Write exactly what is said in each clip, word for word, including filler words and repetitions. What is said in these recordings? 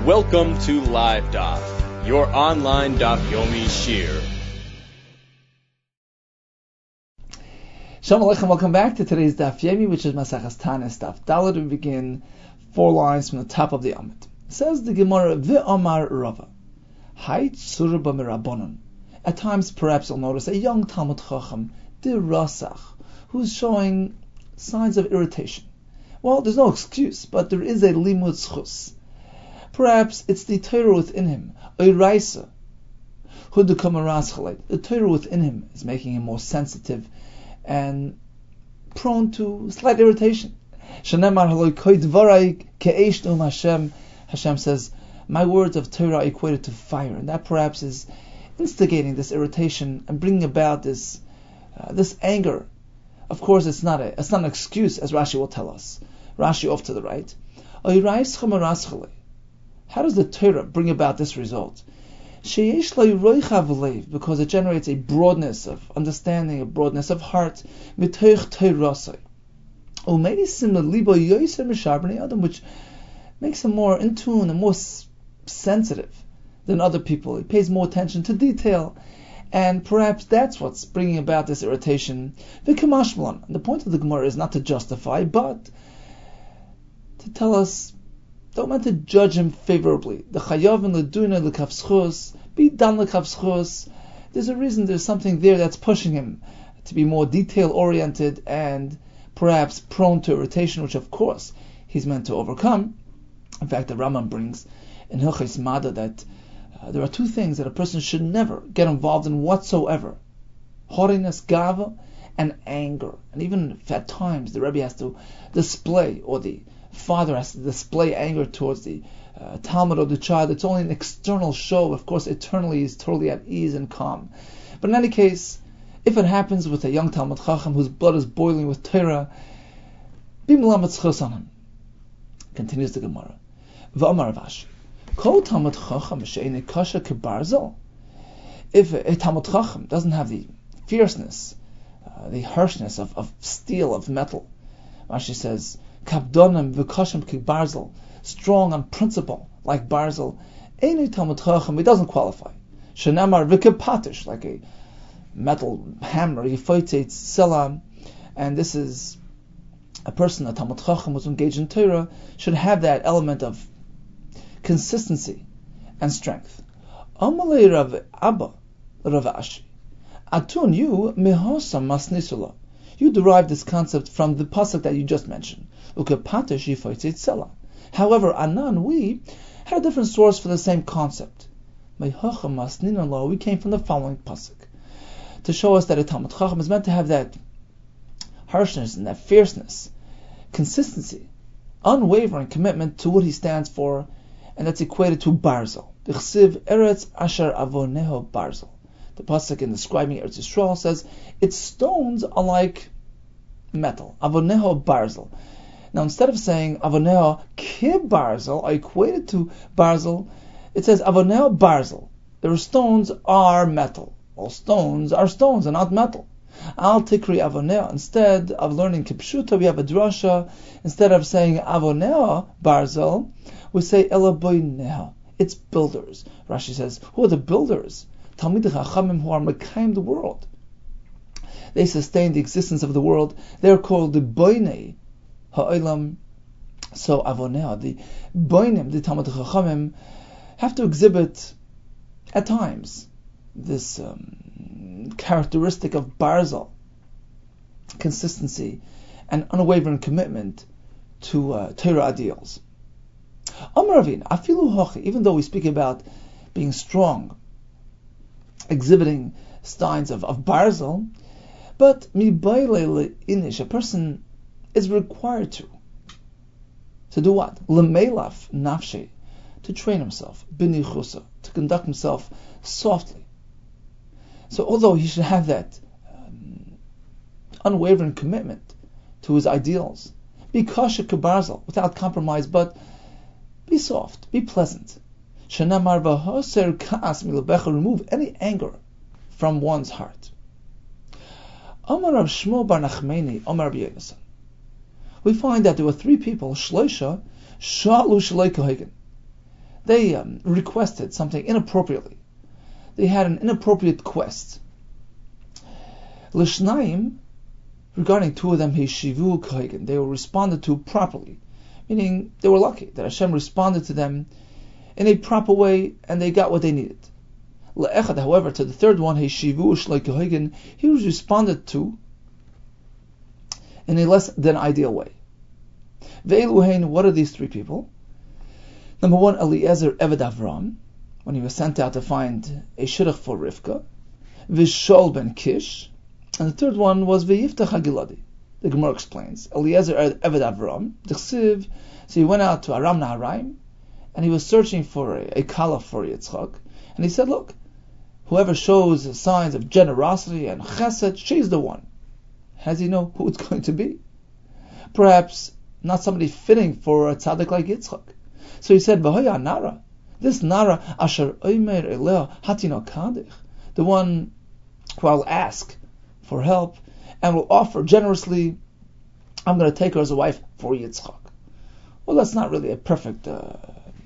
Welcome to Live Daf, your online Daf Yomi Shir. Shalom Aleichem, welcome back to today's Daf Yomi, which is Maseches Tanis Daf Daled. We begin four lines from the top of the Amud. Says the Gemara, V'Amar Rava, Hay Tzura B'Mirabonon. At times, perhaps you'll notice a young Talmud Chacham, the Rasach, who's showing signs of irritation. Well, there's no excuse, but there is a limud zchus. Perhaps it's the Torah within him, Oiraisa, Hudukamaras. The Torah within him is making him more sensitive and prone to slight irritation. Hashem says, my words of Torah are equated to fire, and that perhaps is instigating this irritation and bringing about this uh, this anger. Of course, it's not a it's not an excuse, as Rashi will tell us. Rashi off to the right. How does the Torah bring about this result? Because it generates a broadness of understanding, a broadness of heart, which makes him more in tune and more sensitive than other people. He pays more attention to detail, and perhaps that's what's bringing about this irritation. The point of the Gemara is not to justify, but to tell us, don't meant to judge him favorably. The chayavin leduna lekavschus, be done lekavschus. There's a reason, there's something there that's pushing him to be more detail oriented and perhaps prone to irritation, which of course he's meant to overcome. In fact, the Rambam brings in Hilchos Mada that uh, there are two things that a person should never get involved in whatsoever: haughtiness, gava, and anger. And even if at times the Rebbe has to display, or the father has to display anger towards the uh, Talmud or the child, it's only an external show. Of course, eternally is totally at ease and calm. But in any case, if it happens with a young Talmud Chacham whose blood is boiling with Torah, be melamed zchus on him. Continues the Gemara. V'amar Rav Ashi, Kol Talmud Chacham she'eini kasha kebarzel. If a, a Talmud Chacham doesn't have the fierceness, uh, the harshness of, of steel, of metal, Rashi says, Kabdonim v'kashim kebarzel, strong on principle like barzel, eini Talmud Chacham, he doesn't qualify. Shenamar v'kepatish, like a metal hammer, yifoyteit selam, and this is a person, a Talmud Chacham who's engaged in Torah, should have that element of consistency and strength. Amalei Rav Abba, Rav Ashi, Atun you mehosa masnisula. You derive this concept from the pasuk that you just mentioned. Ukepatish yifoyteit selam. However, Anan, we had a different source for the same concept. We came from the following pasuk to show us that a Talmud Chacham is meant to have that harshness and that fierceness, consistency, unwavering commitment to what he stands for, and that's equated to barzel. The chsiv eretz asher avoneho barzel. The pasuk in describing Eretz Yisrael says its stones are like metal. Avoneho barzel. Now, instead of saying avoneho ki barzel, are equated to barzel, it says avoneho barzel. Their stones are metal. Well, stones are stones and not metal. Al tikri avoneo. Instead of learning kipshuta, we have a drasha. Instead of saying avoneo barzel, we say elaboineo. It's builders. Rashi says, who are the builders? Talmidei Chachamim, who are mekayim the world. They sustain the existence of the world. They are called the boinei ha'olam. So avoneo, the boinim, the Talmidei Chachamim, have to exhibit at times this um, characteristic of barzel, consistency and unwavering commitment to uh, Torah ideals. Amar Ravina, afilu hochi, even though we speak about being strong, exhibiting signs of, of barzel, but mi baile inish, a person is required to to do what? Lemelaf nafshe, to train himself, binichusa, to conduct himself softly. So although he should have that um, unwavering commitment to his ideals, be kasha kebarzel, without compromise, but be soft, be pleasant. Shenamar v'hoser ka'as milabecha, remove any anger from one's heart. Amar Rav Shmuel bar Nachmani, Amar Rabbi Yonasan. We find that there were three people, Shloisha, Sha'lu Shalei Kohagen. they um, requested something inappropriately. They had an inappropriate quest. L'shnaim, regarding two of them, Hishivu Kohagen, they were responded to properly, meaning they were lucky that Hashem responded to them in a proper way and they got what they needed. Le'echad, however, to the third one, Hishivu Shloi Kohagen, he was responded to in a less than ideal way. Ve'eluhein, what are these three people? Number one, Eliezer Eved Avram, when he was sent out to find a shidduch for Rivka. Vishol ben Kish, and the third one was Veyiftach HaGiladi. The Gemara explains, Eliezer Eved Avram, D'chsiv, so he went out to Aram Naharaim, and he was searching for a, a kala for Yitzchak, and he said, look, whoever shows signs of generosity and chesed, she's the one. How does he know who it's going to be? Perhaps not somebody fitting for a tzaddik like Yitzchak. So he said, V'hoya Nara, this Nara, Asher Omer Eleh Hatino Kadich, the one who I'll ask for help and will offer generously, I'm going to take her as a wife for Yitzchak. Well, that's not really a perfect uh,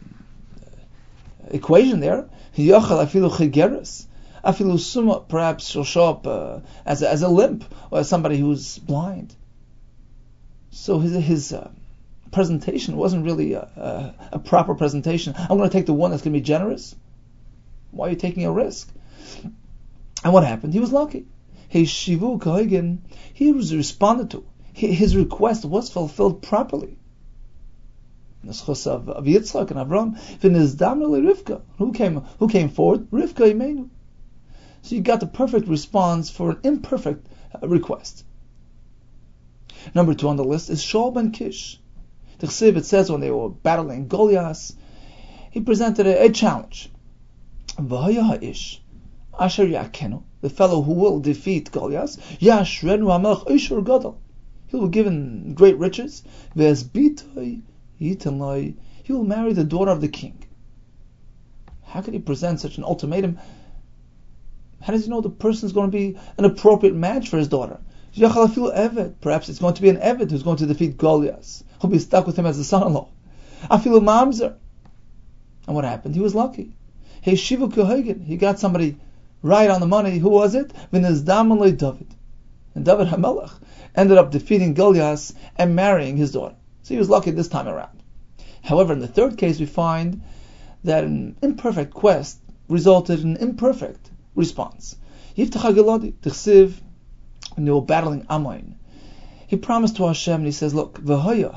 equation there. Yochel afilu chigeres, afilu suma, perhaps she'll show up uh, as, a, as a limp or as somebody who's blind. So his, his uh, presentation wasn't really a, a, a proper presentation. I'm going to take the one that's going to be generous. Why are you taking a risk? And what happened? He was lucky. His shivu kohagen, he was responded to. His request was fulfilled properly. The schus of, of Yitzchak and Avram, Rivka. Who came? Who came forward? Rivka Imenu. So you got the perfect response for an imperfect uh, request. Number two on the list is Shaul ben Kish. The Chsiv, it says when they were battling Goliath, he presented a, a challenge. V'haya ha'ish asher yakenu, the fellow who will defeat Goliath, yashrenu hamelech oishur gadol. He will be given great riches. V'esbitoi yitanloi, he will marry the daughter of the king. How could he present such an ultimatum? How does he know the person is going to be an appropriate match for his daughter? Perhaps it's going to be an Eved who's going to defeat Goliath. He'll be stuck with him as a son-in-law. Afilu mamzer. And what happened? He was lucky. Hey, Shivu Kohagen, he got somebody right on the money. Who was it? V'nizdamalei David. And David HaMelech ended up defeating Goliath and marrying his daughter. So he was lucky this time around. However, in the third case, we find that an imperfect quest resulted in an imperfect response. Yiftach HaGiladi, T'chsiv, when they were battling Ammon, he promised to Hashem and he says, look, the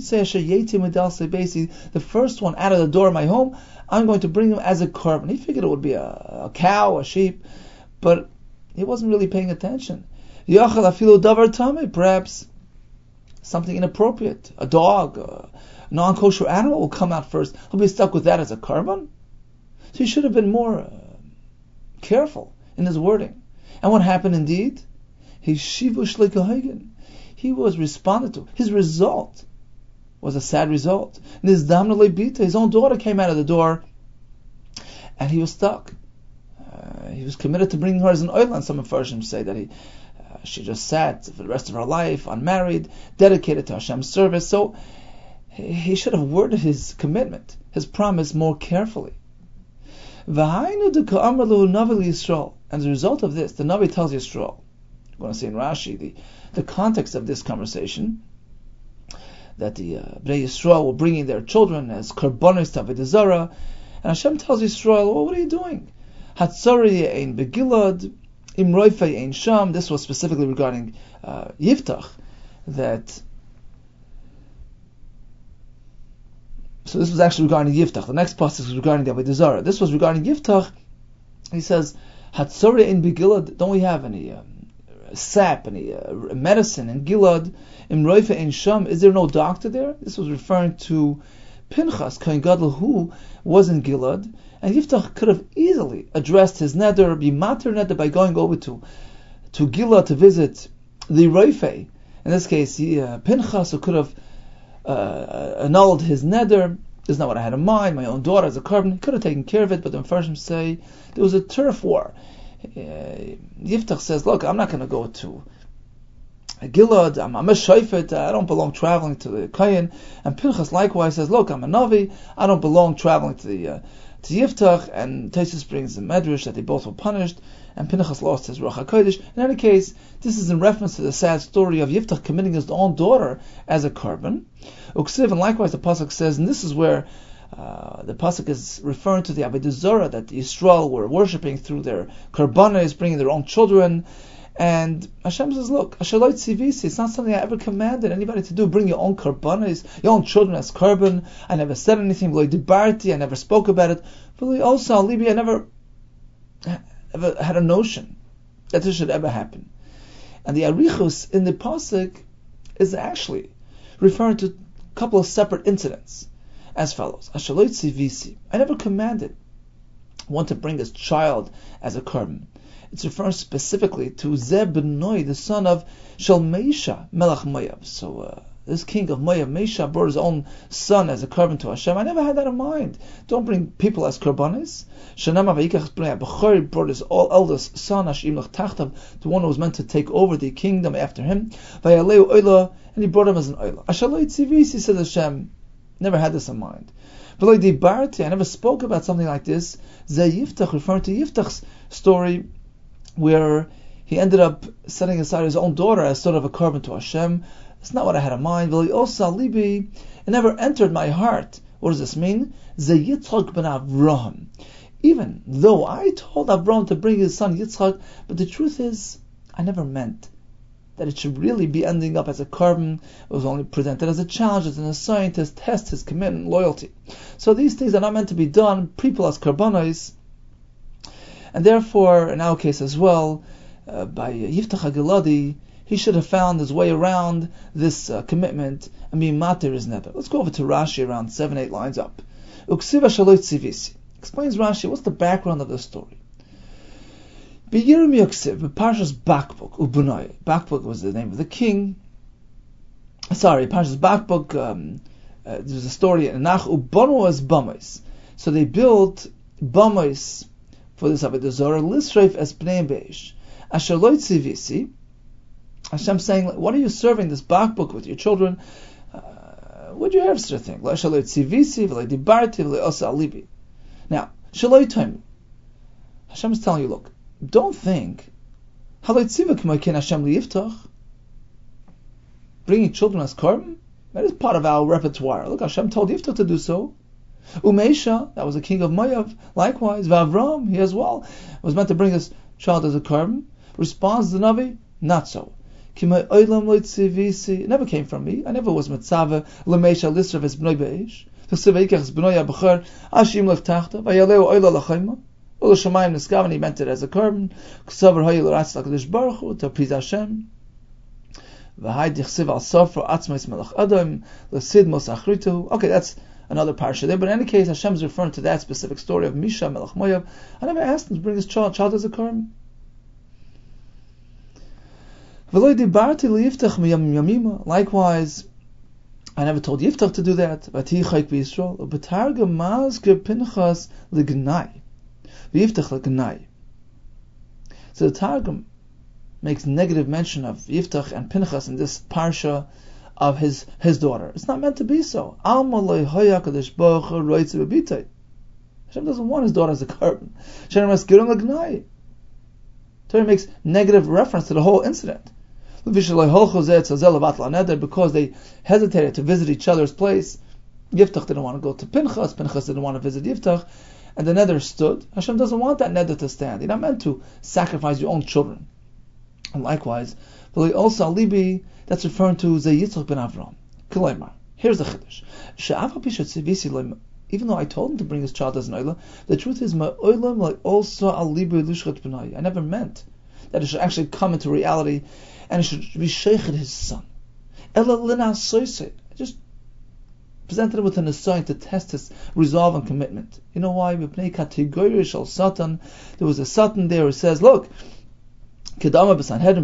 first one out of the door of my home, I'm going to bring him as a korban. He figured it would be a, a cow, a sheep, but he wasn't really paying attention. Perhaps something inappropriate, a dog, a non-kosher animal will come out first. He'll be stuck with that as a korban. So he should have been more uh, careful in his wording. And what happened indeed? His shivu shlei kohagen, he was responded to. His result was a sad result. His own daughter came out of the door, and he was stuck. Uh, he was committed to bringing her as an oilan. Some Mepharshim say that he, uh, she just sat for the rest of her life, unmarried, dedicated to Hashem's service. So he should have worded his commitment, his promise, more carefully. And as a result of this, the Navi tells Yisrael, we're going to see in Rashi, the, the context of this conversation, that the uh, Bnei Yisrael were bringing their children as korbanos to Avodah Zarah, and Hashem tells Yisrael, well, what are you doing? Hatzori ein begilad, imroifei ein sham. This was specifically regarding uh, Yiftach, that so this was actually regarding Yiftach. The next passage is regarding the Avodah Zarah. This was regarding Yiftach. He says, Hatzori ein begilad, don't we have any um, sap, any uh, medicine in Gilad, in Roifa in Sham? Is there no doctor there? This was referring to Pinchas, Kohen Gadol, who was in Gilad, and Yiftach could have easily addressed his neder, be mater neder, by going over to to Gilad to visit the Roifa. In this case, he, uh, Pinchas, who could have uh, annulled his neder. This is not what I had in mind. My own daughter as a korban, he could have taken care of it, but the Mepharshim say there was a turf war. Uh, Yiftach says, look, I'm not going to go to Gilad, I'm, I'm a shofet, I don't belong traveling to the Kayin. And Pinchas likewise says, look, I'm a Navi, I don't belong traveling to the uh, to Yiftach. And Tosfos brings the Medrash that they both were punished, and Pinchas lost his Ruach HaKodesh. In any case, this is in reference to the sad story of Yiftach committing his own daughter as a korban. Uksiv, and likewise the pasuk says, and this is where uh, the pasuk is referring to the Avodah Zarah that the Yisrael were worshipping through their korbanos, bringing their own children. And Hashem says, look, Ashalot Tzivisi, it's not something I ever commanded anybody to do. Bring your own korbanos, your own children as korban. I never said anything. V'lo dibarti, I never spoke about it. V'lo also alibi, I never ever had a notion that this should ever happen. And the arichus in the pasuk is actually referring to a couple of separate incidents as follows. Ashalot Tzivisi, I never commanded one to bring his child as a korban. It's referring specifically to Zeb ben Noi, the son of Shalmeisha, Melech Moav. So uh, this king of Moav, Meisha, brought his own son as a korban to Hashem. I never had that in mind. Don't bring people as korbanos. Shanama v'yikach b'nei Bechor brought his all eldest son, Hashim lech tachtav, the one who was meant to take over the kingdom after him. Vayaleu oila, and he brought him as an oila. Ashaloi tzivis, he said Hashem, never had this in mind. V'loi dibarti, I never spoke about something like this. Zeh Yiftach, referring to Yiftach's story, where he ended up setting aside his own daughter as sort of a korban to Hashem. It's not what I had in mind. It never entered my heart. What does this mean? Yitzchak ben Avraham. Even though I told Avraham to bring his son Yitzchak, but the truth is, I never meant that it should really be ending up as a korban. It was only presented as a challenge, as an assignment to test his commitment and loyalty. So these things are not meant to be done, people as korbanos. And therefore, in our case as well, uh, by Yiftach HaGiladi, he should have found his way around this uh, commitment and be matir his neder. Let's go over to Rashi around seven, eight lines up. Uksiva Shalot Tzivisi. Explains Rashi, what's the background of the story? Beyirim Yuksiv, Parshas Bakbuk, Ubunai. Bakbuk was the name of the king. Sorry, Parshas Bakbuk, um, uh, there's a story in Nach, Ubonu as Bamais. So they built Bamais for this Avodah Zarah, Lisreif es Bnei Beish. Asher lo tzivisi, Hashem saying, what are you serving this bakbuk with your children? Uh, what do you have such a thing? Asher lo tzivisi, v'lo dibarti, v'lo osa alibi. Now, shaloi toim. Hashem is telling you, look, don't think, haloi tziva k'moikin Hashem liyiftach, bringing children as korban, that is part of our repertoire. Look, Hashem told Yiftach to do so. Umeisha, that was the king of Moav, likewise, Vavram, he as well, was meant to bring his child as a korban. Responds the Navi, not so. It never came from me. I never was mitzaveh l'meisha lisrav es b'noi be'esh. T'chsevayikach es b'noi ha'bechor, ashim lef tachta, vayaleu oila l'chayma. Ula shamayim niskaven, he meant it as a korban. K'savar hoyi l'ratz l'kadosh baruch hu, to please Hashem. V'hai dichsiv al sofra atzmais melech adam, l'sid mos achritu. Okay, that's another parsha there, but in any case, Hashem is referring to that specific story of Misha Melech Moav. I never asked him to bring his child, child as a korban. Likewise, I never told Yiftach to do that. So the Targum makes negative mention of Yiftach and Pinchas in this parsha of his his daughter. It's not meant to be so. Hashem doesn't want his daughter as a korban. Torah makes negative reference to the whole incident. Because they hesitated to visit each other's place. Yiftach didn't want to go to Pinchas, Pinchas didn't want to visit Yiftach, and the nether stood. Hashem doesn't want that nether to stand. You're not meant to sacrifice your own children. And likewise, also alibi, that's referring to Yitzchak ben Avram. Here's the chiddush. Even though I told him to bring his child as an oila, the truth is, my oilam like also alibi lushchat b'nai. I never meant that it should actually come into reality, and it should be sheikhed his son. Ela lina soise. Just presented him with an assignment to test his resolve and commitment. You know why? There was a Satan there who says, look, where the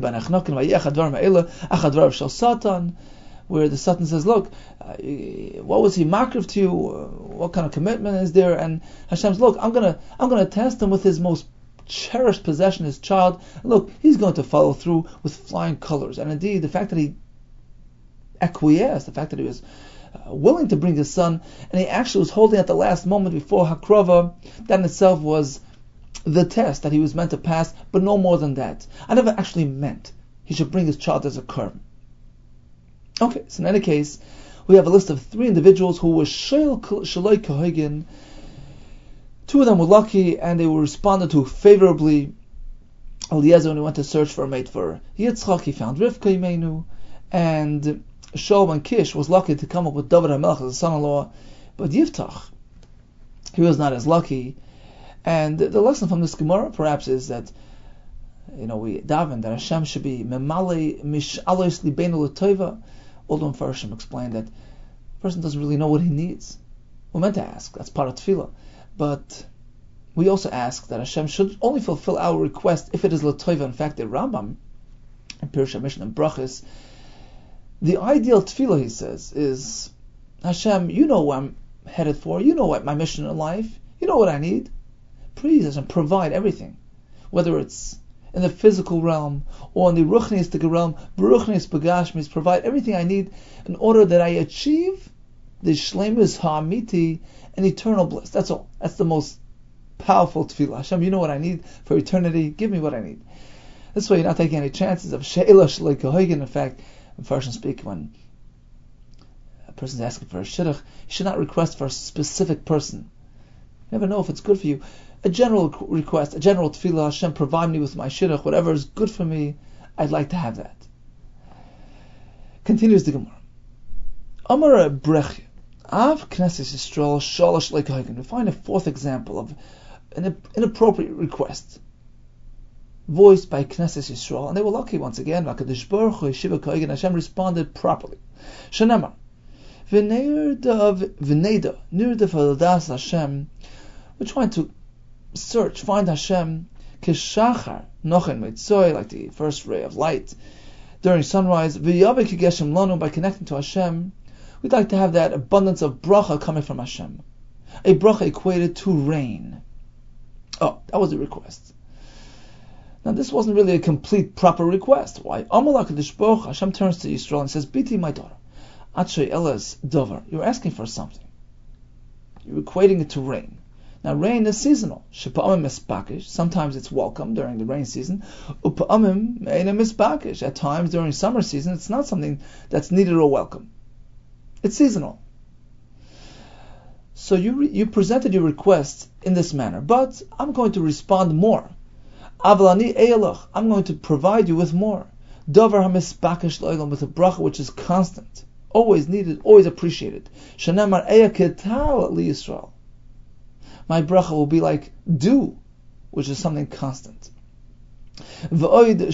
Satan says, look, uh, what was he makriv to you? Uh, what kind of commitment is there? And Hashem's, look, I'm gonna I'm gonna test him with his most cherished possession, his child. And look, he's going to follow through with flying colors. And indeed, the fact that he acquiesced, the fact that he was uh, willing to bring his son, and he actually was holding at the last moment before Hakrava, that in itself was the test that he was meant to pass, but no more than that. I never actually meant he should bring his child as a curb. Okay, so in any case, we have a list of three individuals who were Shaloi Kahogin. Two of them were lucky, and they were responded to favorably. Eliezer, when he went to search for a mate for Yitzchak, he found Rivka Imenu, and Shaul ben Kish was lucky to come up with David HaMelech as a son-in-law, but Yiftach, he was not as lucky. And the lesson from this Gemara perhaps is that, you know, we daven that Hashem should be memale mish'alos libeinu l'tova. All the Mepharshim explained that the person doesn't really know what he needs. We're meant to ask, that's part of tefillah. But we also ask that Hashem should only fulfill our request if it is l'tova. In fact, the Rambam, in Pirush HaMishnah and Brachos, the ideal tefillah, he says, is, Hashem, you know what I'm headed for, you know what my mission in life, you know what I need. Please, Hashem, provide everything, whether it's in the physical realm or in the ruchnistic realm, beruchnis begashmis, provide everything I need in order that I achieve the shleimus ha'amiti, an eternal bliss. That's all. That's the most powerful tefillah. Hashem, you know what I need for eternity. Give me what I need. This way, you're not taking any chances of she'ela shaloi kahogin. In fact, in Farshim speak, when a person is asking for a shidduch, you should not request for a specific person. You never know if it's good for you. A general request, a general tefillah, Hashem, provide me with my shidduch, whatever is good for me, I'd like to have that. Continues the Gemara. Amar Brech, Av Knesset Yisrael Shalosh Leikahagin. We find a fourth example of an inappropriate request voiced by Knesset Yisrael, and they were lucky once again. HaKadosh Baruch Hu Yeshiva Kahagin, Hashem responded properly. Shanamar, V'neirda V'neida Nirda V'Ladas Hashem. We're trying to search, find Hashem, Kishachar Nochen Mitzoi, like the first ray of light during sunrise. V'yavik Geshem Lanu, by connecting to Hashem, we'd like to have that abundance of bracha coming from Hashem. A bracha equated to rain. Oh, that was a request. Now this wasn't really a complete, proper request. Why? Amalak Dishboch, Hashem turns to Yisrael and says, Biti, my daughter, Atshay Elas Dover, you're asking for something. You're equating it to rain. Now, rain is seasonal. Shepa'amim mispakish. Sometimes it's welcome during the rain season. Upa'amim eina mispakish. At times during summer season, it's not something that's needed or welcome. It's seasonal. So you re- you presented your request in this manner, but I'm going to respond more. Avalani eilach. I'm going to provide you with more. Davar hamispakish lo'elam, with a bracha which is constant, always needed, always appreciated. Shanamar eya ketal li Yisrael. My bracha will be like dew, which is something constant. Another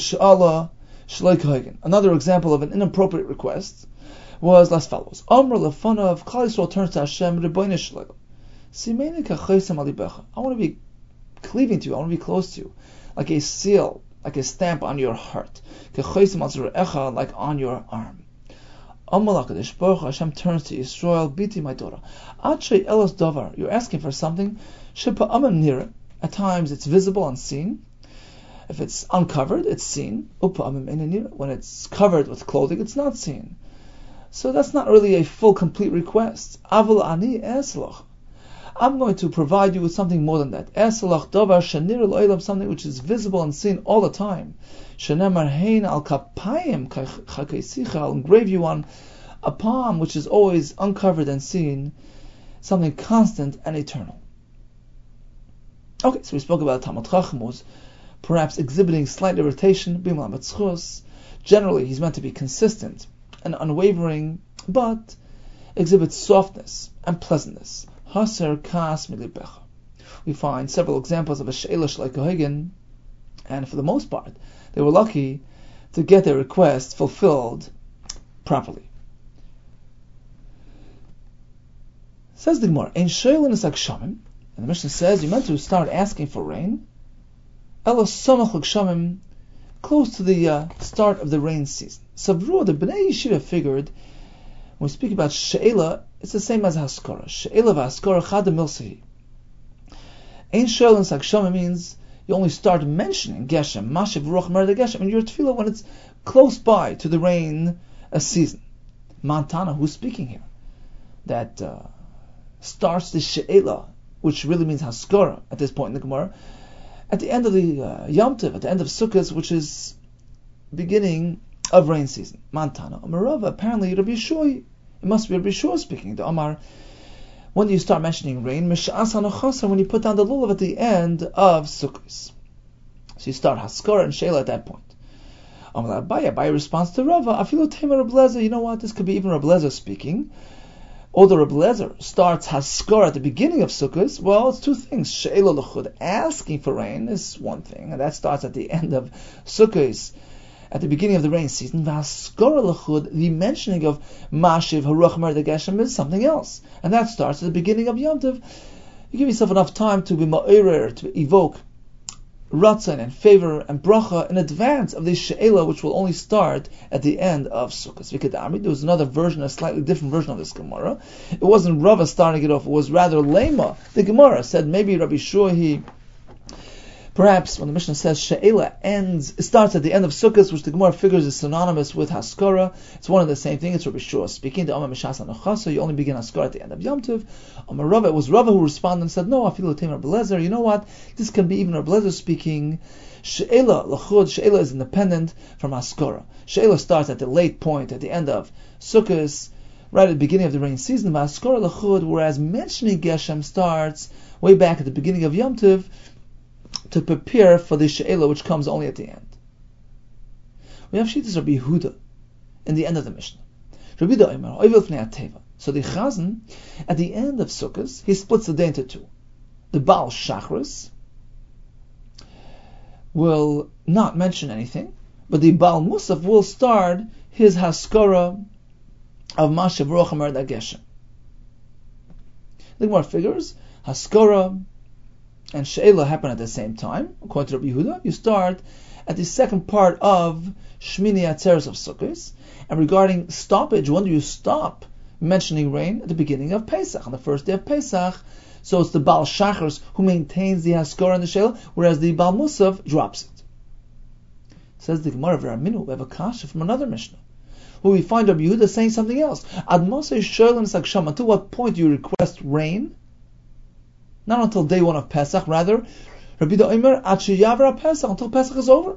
example of an inappropriate request was as follows. Amr lefanav, Klal Yisrael turns to Hashem, Rebbeinu Shalom. Simeni kachosem alibecha. I want to be cleaving to you, I want to be close to you, like a seal, like a stamp on your heart. Kachosem al, like on your arm. Hashem turns to Yisrael, Biti, my daughter. Atshay Elos Davar, you're asking for something. Shepa'amim nira. At times it's visible and seen. If it's uncovered, it's seen. Upa'amim nira. When it's covered with clothing, it's not seen. So that's not really a full, complete request. Aval ani eslach. I'm going to provide you with something more than that. Eslach davar shanir lo'elam, something which is visible and seen all the time. Shenemar hein al kapayim chakaisicha, I'll engrave you on a palm which is always uncovered and seen, something constant and eternal. Okay, so we spoke about Talmid Chacham was perhaps exhibiting slight irritation, bimal matzchus. Generally, he's meant to be consistent and unwavering, but exhibits softness and pleasantness. Haser kas milibecha. We find several examples of a she'ela shaloi kahogin, and for the most part, they were lucky to get their request fulfilled properly. Says the Gemara, Ein she'elin is akshamim, and the Mishnah says you're meant to start asking for rain. Ela samach l'akshamim, close to the uh, start of the rain season. Savru, the Bnei Yeshiva figured, when we speak about she'ela, it's the same as haskara. She'ela v'haskara chad milsehi. Ein she'elin is akshamim means you only start mentioning Geshem, Mashiv Ruach Merda Geshem, in your tefillah when it's close by to the rain a season. Mantana, who's speaking here, that uh, starts the She'ela, which really means Haskara at this point in the Gemara, at the end of the uh, Yom Tov, at the end of Sukkot, which is beginning of rain season. Mantana, Amarava, apparently Rabbi Yeshua, it must be Rabbi Yeshua speaking. The Amar, when do you start mentioning rain? Mish'as HaNachasa, when you put down the lulav at the end of Sukkot. So you start Haskara and She'ela at that point. Amar Abaye, Abaye responds to Rava, Afilu Tema Reb Lezer, you know what, this could be even Reb Lezer speaking. Although Reb Lezer starts Haskara at the beginning of Sukkot, well, it's two things. She'ela l'chud, asking for rain, is one thing, and that starts at the end of Sukkot, at the beginning of the rain season. Haskara l'chud, the mentioning of Mashiv Haruach Merda Geshem, is something else, and that starts at the beginning of Yom Tov. You give yourself enough time to be ma'orer, to evoke Ratzon and favor and bracha in advance of the She'ela, which will only start at the end of Sukkot. Vikadami, there was another version, a slightly different version of this Gemara. It wasn't Rava starting it off, it was rather Lema. The Gemara said maybe Rabbi Shua, he perhaps when the Mishnah says She'ela ends, it starts at the end of Sukkot, which the Gemara figures is synonymous with Haskara. It's one and the same thing. It's Rabbi Shua speaking. The Amar Mishas HaNachasa, you only begin Haskara at the end of Yom Tov. Amar Rava, it was Rava who responded and said, no, Afilu Tema Reb Lezer, you know what? This can be even Reb Lezer speaking. She'ela l'chud, She'ela is independent from Haskara. She'ela starts at the late point, at the end of Sukkot, right at the beginning of the rain season. Haskara l'chud, whereas mentioning Geshem starts way back at the beginning of Yom Tov, to prepare for the She'ela, which comes only at the end. We have Shittas Rabbi Yehuda in the end of the Mishnah. Rabbi Yehuda Omer, Oivel Fnei HaTeva. So the Chazan, at the end of Sukkot, he splits the day into two. The Baal Shachris will not mention anything, but the Baal Musaf will start his Haskara of Mashiv Ruach Merda Geshem. The Gemara figures, Haskara and She'ela happen at the same time. According to Rabbi Yehuda, you start at the second part of Shmini Atzeres of Sukkot. And regarding stoppage, when do you stop mentioning rain? At the beginning of Pesach, on the first day of Pesach. So it's the Baal Shachars who maintains the Haskara and the She'ela, whereas the Baal Musaf drops it. Says the Gemara of Raminu, we have a kasha from another Mishnah, where we find Rabbi Yehuda saying something else. Ad Mosei Shoylim Saksham, until what point do you request rain? Not until day one of Pesach, rather, Rabbi Yehuda Omer, Ad Sheyavra Pesach, until Pesach is over.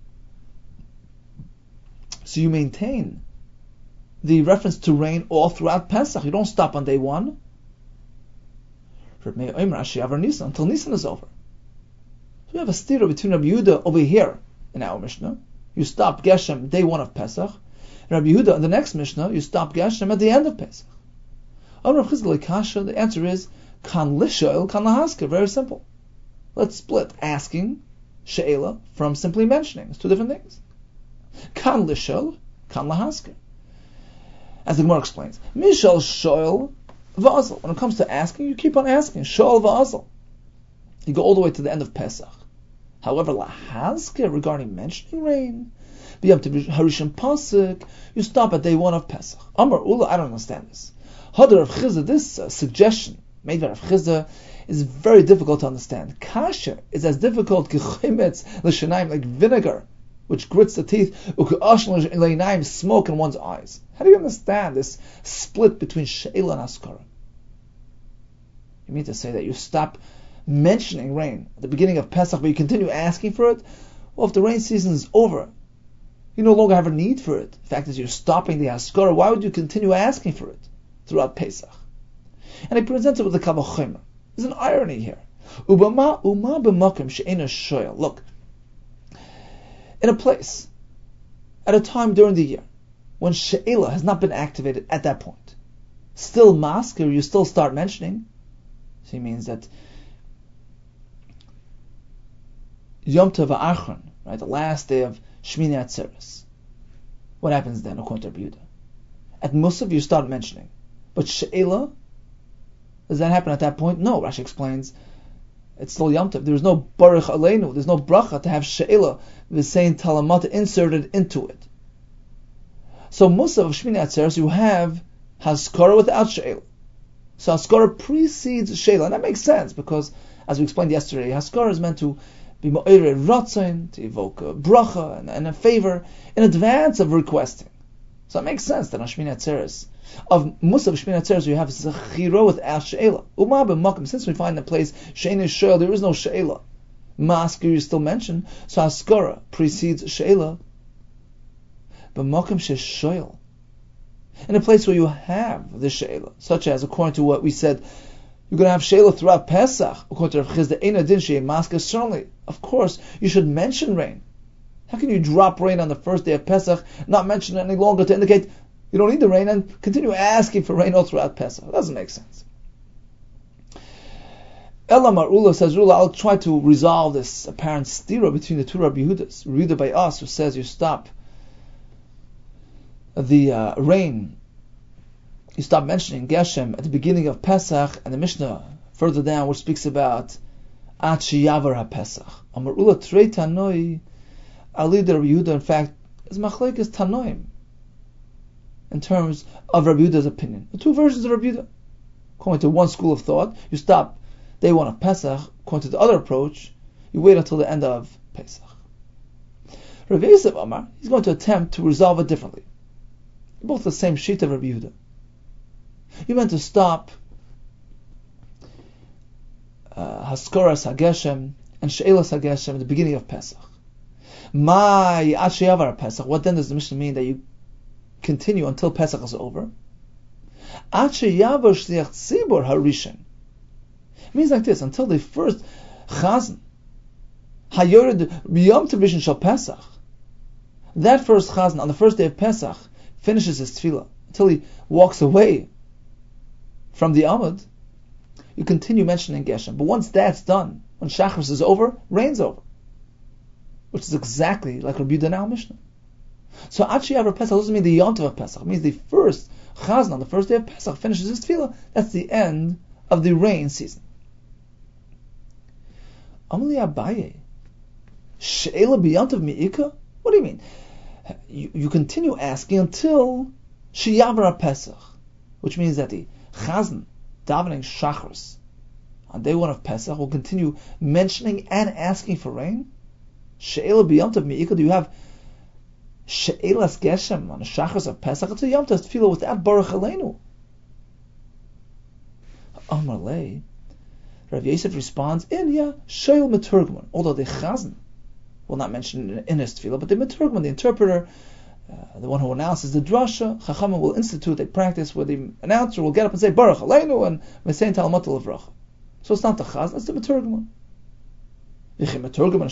So you maintain the reference to rain all throughout Pesach. You don't stop on day one. Rabbi Meir Omer, Ad Sheyavra Nisan, until Nisan is over. So we have a stira between Rabbi Yehuda over here in our Mishnah. You stop Geshem day one of Pesach. Rabbi Yehuda in the next Mishnah, you stop Geshem at the end of Pesach. The answer is Kan Lishoel, Kan Lahasker. Very simple. Let's split asking She'ela from simply mentioning. It's two different things. Kan Lishoel, Kan Lahasker. As the Gemara explains, Mishal Shoel Va'azal. When it comes to asking, you keep on asking. Shoel Va'azal. You go all the way to the end of Pesach. However, Lahasker, regarding mentioning rain, B'yam Harishon Pasuk, you stop at day one of Pesach. Amar Ula, I don't understand this. Hadar of Chizah, this uh, suggestion made by Rav Chizda is very difficult to understand. Kasha is as difficult k'chimetz l'shenayim, like vinegar, which grits the teeth, u'k'ashon l'shenayim, smoke in one's eyes. How do you understand this split between She'ela and Haskara? You mean to say that you stop mentioning rain at the beginning of Pesach, but you continue asking for it? Well, if the rain season is over, you no longer have a need for it. The fact is you're stopping the Haskara. Why would you continue asking for it throughout Pesach? And he presents it with the Kal Vachomer. There's an irony here. Ubama uma b'makom she'ena shoyel. Look, in a place, at a time during the year, when She'ela has not been activated at that point, still masker, you still start mentioning. So he means that Yom Tov Ha'achron, right, the last day of Shmini Atzeres. What happens then, according to Rabbi Yehuda? At Musaf, you start mentioning. But She'ela, does that happen at that point? No, Rashi explains, it's still Yom Tov. There's no Baruch Aleinu, there's no bracha to have She'ela, the same Talamata, inserted into it. So Musaf of Shmini Atzeres, you have Haskara without She'ela. So Haskara precedes She'ela, and that makes sense, because, as we explained yesterday, Haskara is meant to be ma'ire ratzon, to evoke a bracha and, and a favor in advance of requesting. So it makes sense that on Shmini Atzeres, of Musaf Shmini Atzeres, you have Zechiro without She'ela. Uma b'makom, since we find the place She'en is She'el, there is no She'ela. Ma'askir you still mention, so Haskara precedes She'ela. B'makom she'She'el, in a place where you have the She'ela, such as according to what we said, you're going to have She'ela throughout Pesach. According to Rav Chizda, Ein Adin She'en Maskir, certainly, of course, you should mention rain. How can you drop rain on the first day of Pesach, not mention it any longer to indicate you don't need the rain, and continue asking for rain all throughout Pesach? It doesn't make sense. Elamar Ula says, Rula, I'll try to resolve this apparent stira between the two Rabbi Yehudas. Reader by us, who says you stop the uh, rain, you stop mentioning Geshem at the beginning of Pesach, and the Mishnah further down, which speaks about Ad Sheyavar HaPesach. Amar Ula Trei Tanoi, Ali the Rabbi Yehuda, in fact, is machlekes Tanoim in terms of Rabbi Yehuda's opinion. The two versions of Rabbi Yehuda. According to one school of thought, you stop day one of Pesach. According to the other approach, you wait until the end of Pesach. Rabbi Yosef Amar, he's going to attempt to resolve it differently. Both the same sheet of Rabbi Yehuda. You meant to stop uh, Haskoras HaGeshem and She'elas HaGeshem at the beginning of Pesach. My Asheyavar Pesach. What then does the Mishnah mean that you continue until Pesach is over? Asheyavar Shliach Tzibur Harishan. Means like this: until the first Chazan Hayored B'Yom Tov Shal Pesach. That first Chazan on the first day of Pesach finishes his tefillah until he walks away from the Amud. You continue mentioning Geshem, but once that's done, when Shachris is over, rain's over. Which is exactly like Rabbi Yehuda now Mishnah. So Achiyavar Pesach doesn't mean the Yom Tov of Pesach. It means the first Chazan on the first day of Pesach finishes his tefillah. That's the end of the rain season. Amali Abaye, She'ela b'Yom Tov mi'ika? What do you mean? You, you continue asking until Sheyavar Pesach, which means that the Chazan davening Shachris on day one of Pesach will continue mentioning and asking for rain. She'ela b'Yom Tov mi'ika, do you have She'elas Geshem on the Shachris of Pesach? It's a Yom Tov tefillah without Baruch Aleinu. Amar lei, Rav Yosef responds, in ya She'el Meturgman, although the Chazan will not mention in his tefillah, but the Meturgman, the interpreter, uh, the one who announces the drasha, Chachamim will institute a practice where the announcer will get up and say Baruch Aleinu and Mesein Talmud Levracha. So it's not the Chazan, it's the Meturgman. How can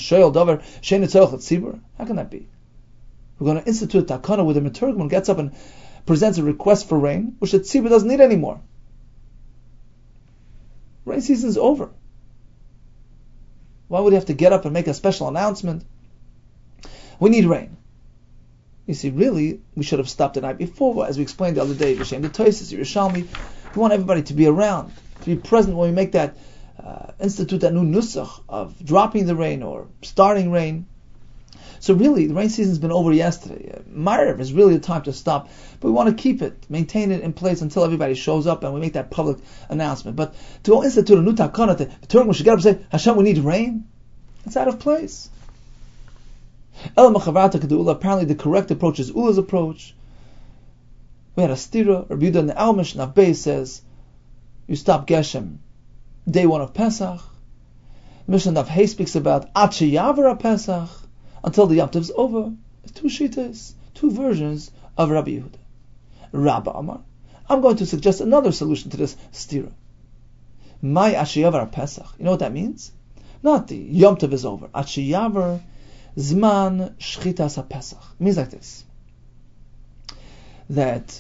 that be? We're going to institute takana where the Meturgman gets up and presents a request for rain, which the tzibur doesn't need anymore. Rain season is over. Why would he have to get up and make a special announcement? We need rain. You see, really, we should have stopped the night before, as we explained the other day. B'Shem the Tosis, Yerushalmi. We want everybody to be around, to be present when we make that Uh, institute that new nusach of dropping the rain or starting rain. So really, the rain season's been over yesterday. Uh, Ma'ariv is really the time to stop, but we want to keep it, maintain it in place until everybody shows up and we make that public announcement. But to go institute a new takana, the Turkmen should get up and say, Hashem, we need rain, it's out of place. Apparently the correct approach is Ula's approach. We had a stira, Rabbi Yehuda in the Almish, and Abbei says, you stop Geshem day one of Pesach. Mishnah Daf Hey speaks about Ad Sheyavar Pesach, until the Yom Tov is over. Two shitas, two versions of Rabbi Yehuda. Rabba Amar, I'm going to suggest another solution to this stira. My Ad Sheyavar Pesach. You know what that means? Not the Yom Tov is over. Ad Sheyavar Zman Shchitas HaPesach. It means like this. That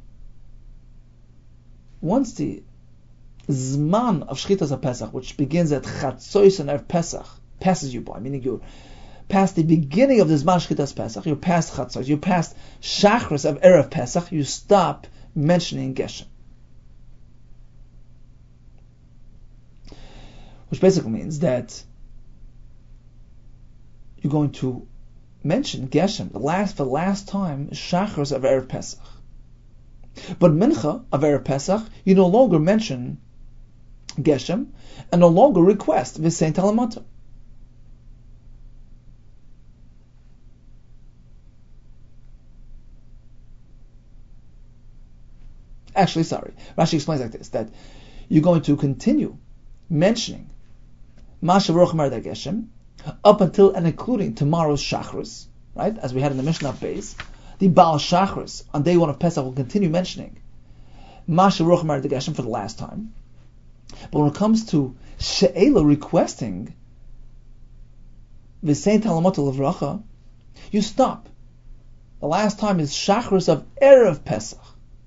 once the Zman of Shchitas HaPesach, which begins at Chatzois and Erev Pesach, passes you by, meaning you're past the beginning of the Zman Shchitas Pesach, you're past Chatzois, you're past Shachris of Erev Pesach, you stop mentioning Geshem. Which basically means that you're going to mention Geshem, the last, for the last time, Shachris of Erev Pesach. But Mincha of Erev Pesach, you no longer mention Geshem, and no longer request V'sein Talamata. Actually, sorry. Rashi explains like this, that you're going to continue mentioning Masha Baruch Mered Geshem up until and including tomorrow's Shachris, right? As we had in the Mishnah base, the Baal Shachris on day one of Pesach will continue mentioning Masha Baruch Mered Geshem for the last time. But when it comes to She'ela requesting V'sein Talamot Levracha, you stop. The last time is Shachris of Erev Pesach.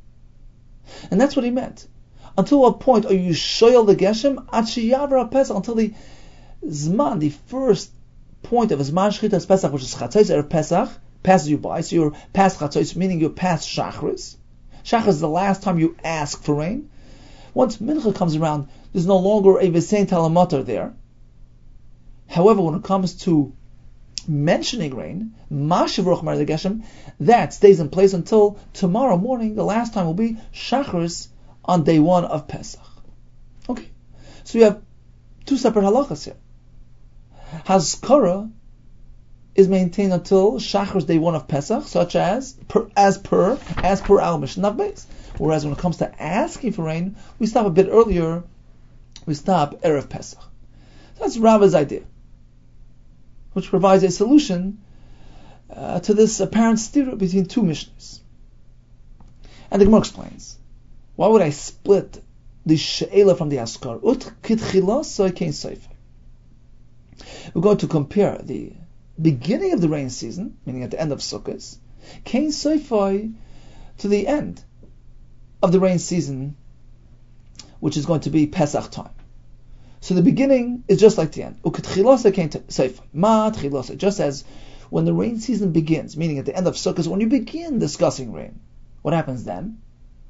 And that's what he meant. Until what point are you shoyel the Geshem? Ad sheyavra Pesach, until the Zman, the first point of Zman Shchitas Pesach, which is Chatzos Erev Pesach, passes you by. So you're past Chatzos, meaning you're past Shachris. Shachris is the last time you ask for rain. Once Mincha comes around, there's no longer a V'sein Talamotar there. However, when it comes to mentioning rain, Masha Baruch Mered Geshem, that stays in place until tomorrow morning. The last time will be Shachris on day one of Pesach. Okay, so you have two separate halachas here. Hazkara is maintained until Shachris day one of Pesach, such as per, as per as per Al Mishnah Beis. Whereas when it comes to asking for rain, we stop a bit earlier. We stop Erev Pesach. So that's Rava's idea, which provides a solution uh, to this apparent stira between two Mishnahs. And the Gemara explains, why would I split the She'ela from the Haskar? Ut kitchila so kein sefer. We're going to compare the beginning of the rain season, meaning at the end of Sukkot, kein sefer, to the end of the rain season, which is going to be Pesach time. So the beginning is just like the end. Uketchilasa kein sefer. Ma tchilasa. Just as when the rain season begins, meaning at the end of Sukkot, when you begin discussing rain, what happens then?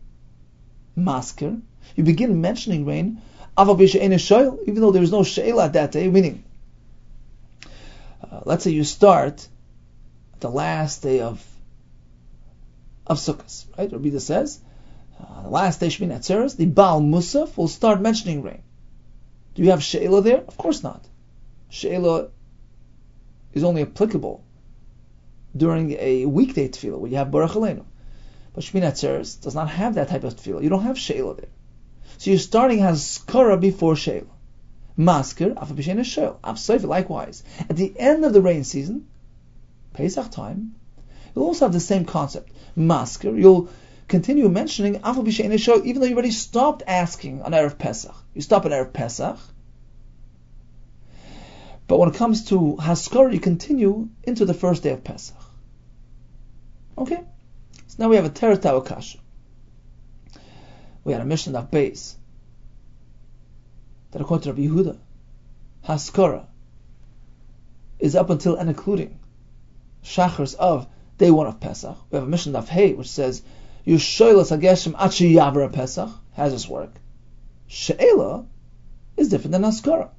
Masker. You begin mentioning rain, even though there is no she'ela at that day, meaning, uh, let's say you start at the last day of of Sukkot, right? Rabbi Yehuda says, uh, the last day Shmini Atzeres, the Baal Musaf will start mentioning rain. Do you have she'ela there? Of course not. She'ela is only applicable during a weekday tefillah, where you have Baruch Aleinu. But Shmini Atzeres does not have that type of tefillah. You don't have she'ela there. So you're starting Haskara before she'ela. Masker, Afa B'Shein She'el. Avseif, likewise. At the end of the rain season, Pesach time, you'll also have the same concept. Masker, you'll continue mentioning Afa B'Shein She'el, even though you already stopped asking on Erev Pesach. You stop at Erev Pesach. But when it comes to Haskara, you continue into the first day of Pesach. Okay? So now we have a Teretz Tavakasha. We had a Mishnah of Beis that according to Rabbi Yehuda, Haskara is up until and including Shachars of day one of Pesach. We have a Mishnah of Hey which says Yushoilas Hageshem Achi Yavra Pesach. How does this work? She'ela is different than Haskara.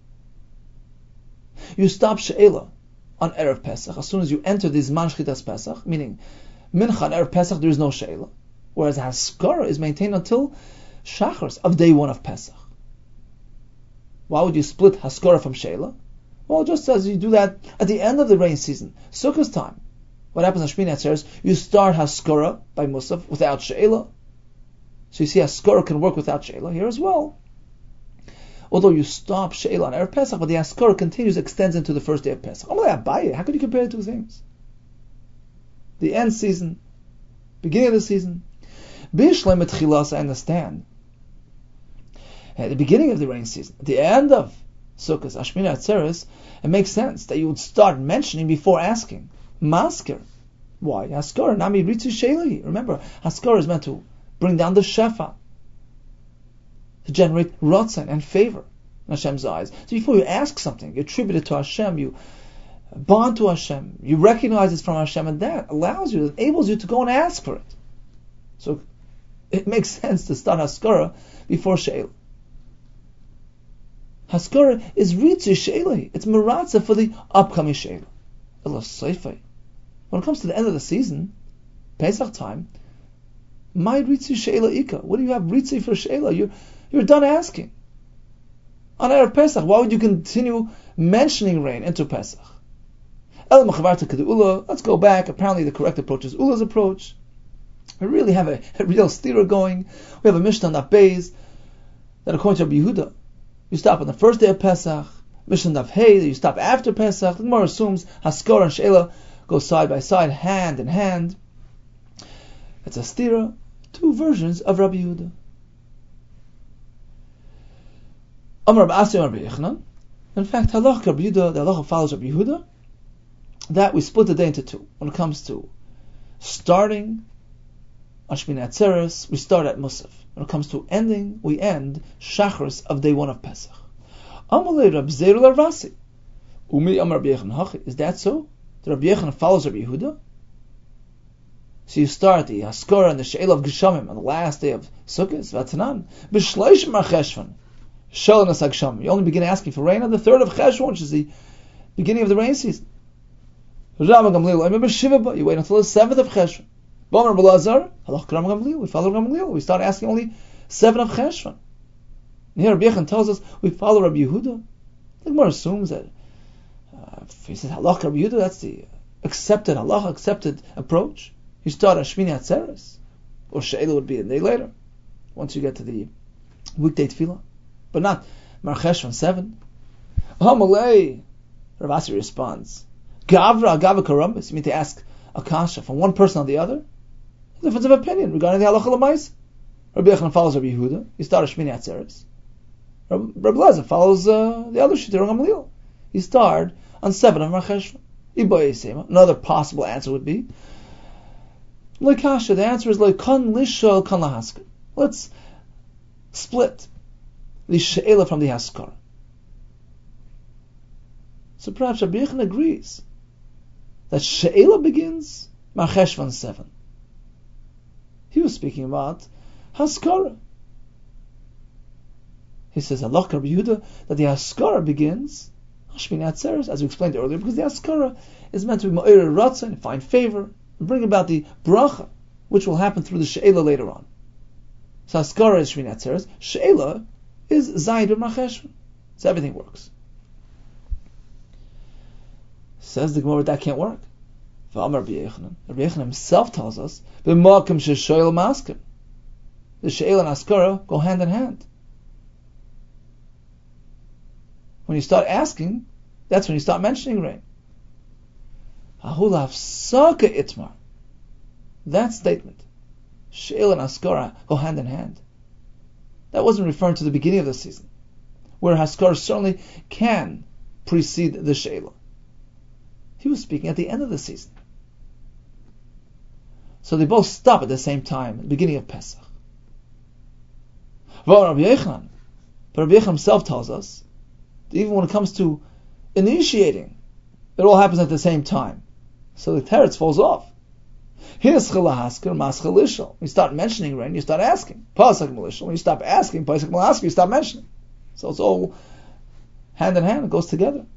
You stop She'ela on Erev Pesach as soon as you enter the Zman Shchitas Pesach, meaning Mincha on Erev Pesach there is no She'ela. Whereas Haskara is maintained until Shachars of day one of Pesach. Why would you split Haskara from She'ela? Well, just as you do that at the end of the rain season, Sukkot time. What happens on Shmini Atzeres? You start Haskara by Musaf without She'ela. So you see Haskara can work without She'ela here as well. Although you stop She'ela on Erev Pesach, but the Haskara continues, extends into the first day of Pesach. How could you compare the two things? The end season, beginning of the season. B'Shlem Etchilas, I understand. At the beginning of the rain season, at the end of Sukkot, Shmini Atzeres, it makes sense that you would start mentioning before asking. Masker. Why? Haskara, Nami Ritzu She'ela. Remember, Haskara is meant to bring down the Shefa, to generate Ratzon and favor in Hashem's eyes. So before you ask something, you attribute it to Hashem, you bond to Hashem, you recognize it's from Hashem, and that allows you, enables you to go and ask for it. So it makes sense to start Haskara before She'ela. Haskara is Ritzu She'ela. It's Meratza for the upcoming She'ela. When it comes to the end of the season, Pesach time, my Ritzu She'ela Ika. What do you have Ritzu for She'ela? You're, you're done asking. On Erev Pesach, why would you continue mentioning rain into Pesach? Let's go back. Apparently the correct approach is Ula's approach. We really have a, a real stira going. We have a Mishnah Daf Beis that according to Rabbi Yehuda, you stop on the first day of Pesach. Mishnah Daf Hey, that you stop after Pesach. The Gemara assumes Haskara and She'ela go side by side, hand in hand. It's a stira, two versions of Rabbi Yehuda. Amar Rabbi Asi, Rabbi Yechanan. In fact, halacha Rabbi Yehuda, the halacha follows Rabbi Yehuda, that we split the day into two. When it comes to starting on Shmini Atzeres, we start at Musaf. When it comes to ending, we end Shachris of day one of Pesach. Amalei Rab Zeru Larvasi. Umi Amar Rabbi Yechanan Hachi. Is that so? The Rabbi Yechanan follows Rabbi Yehuda? So you start the Haskara and the She'el of Geshamim on the last day of Sukkot, Vatanan. B'shleish Mar Cheshvan. Shel Nasag Sham. You only begin asking for rain on the third of Cheshvan, which is the beginning of the rain season. Rama Gamliel. I remember Shiva, you wait until the seventh of Cheshvan. Bomer Belazar, Halach Rama Gamliel. We follow Gamliel. We start asking only seven of Cheshvan. And here Rabbi Yechon tells us we follow Rabbi Yehuda. The Gemara assumes that uh, if he says Halach Rabbi Yehuda, that's the accepted Halach, accepted approach. You start at Shmini Atzeres, or She'ela would be a day later, once you get to the weekday tefillah, but not Mar Cheshvan seven. Hamalei, Rav Asi responds, Gavra Gavra Karambis. You mean to ask a kasha from one person on the other? Difference of opinion regarding the halacha l'mais. Rabbi Yechanan follows Rabbi Yehuda. You start at Shmini Atzeres. Rabbi Lezer follows uh, the other shita Rama Gamliel. You start on seven of Mar Cheshvan. Another possible answer would be L'kasha. The answer is L'kon lishol kon lahaskar. Let's split the she'ela from the haskar. So perhaps Rabbi Yechanan agrees that she'ela begins Mar Cheshvan seven. He was speaking about haskara. He says Halach Rabbi Yehuda that the haskara begins Shmini Atzeres, as we explained earlier, because the haskara is meant to be ma'ir ratzon, find favor, and bring about the bracha, which will happen through the she'ela later on. So haskara is Shmini Atzeres, she'ela is Zayin Mar Cheshvan. So everything works. Says the Gemara, that can't work. V'amar Rabbi Yechanan. Rabbi Yechanan himself tells us, "B'makom she'shoel masker." The she'ela and haskara go hand in hand. When you start asking, that's when you start mentioning rain. Ahulav saka itmar. That statement, she'ela and haskara go hand in hand. That wasn't referring to the beginning of the season, where haskara certainly can precede the she'ela. He was speaking at the end of the season. So they both stop at the same time, at the beginning of Pesach. But Rabbi Yechanan himself tells us that even when it comes to initiating, it all happens at the same time. So the teretz falls off. You start mentioning rain, you start asking. When you stop asking, you stop mentioning. So it's all hand in hand, it goes together.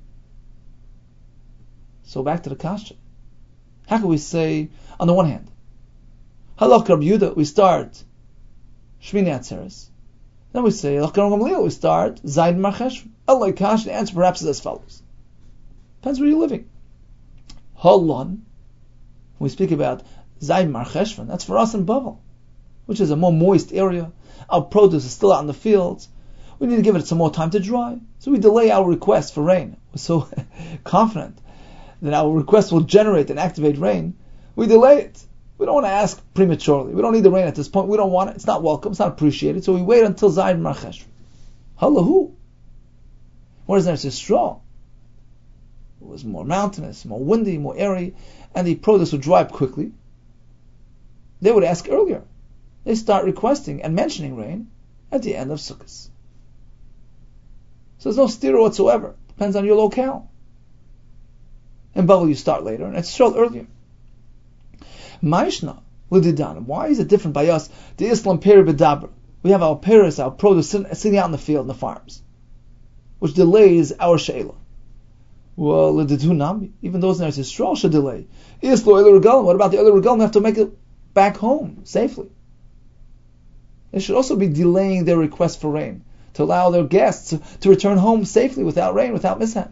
So back to the kasha. How can we say, on the one hand, Halach Rabbi Yehuda, we start Shmini Atzeres. Then we say, Halach Rabbi Gamliel, we start Zayin Mar Cheshvan. Allah kasha, the answer perhaps is as follows. Depends where you're living. Halon, when we speak about Zayin Mar Cheshvan, that's for us in Bavel, which is a more moist area. Our produce is still out in the fields. We need to give it some more time to dry. So we delay our request for rain. We're so confident that our request will generate and activate rain. We delay it. We don't want to ask prematurely. We don't need the rain at this point. We don't want it. It's not welcome. It's not appreciated. So we wait until Zayin Mar Cheshvan. Hallahu. What is there? It's strong. It was more mountainous, more windy, more airy, and the produce would dry up quickly. They would ask earlier. They start requesting and mentioning rain at the end of Sukkot. So there's no stira whatsoever. Depends on your locale. In Bavel you start later, and it's short earlier. Maishna l'didan. Why is it different by us? The Islam peri b'daber. We have our peris, our produce sitting out in the field, in the farms, which delays our she'ela. Well, l'didunami. Even those in Eretz Yisrael should delay. Islo el regalim. What about the other regalim? Have to make it back home safely. They should also be delaying their request for rain to allow their guests to, to return home safely without rain, without mishap.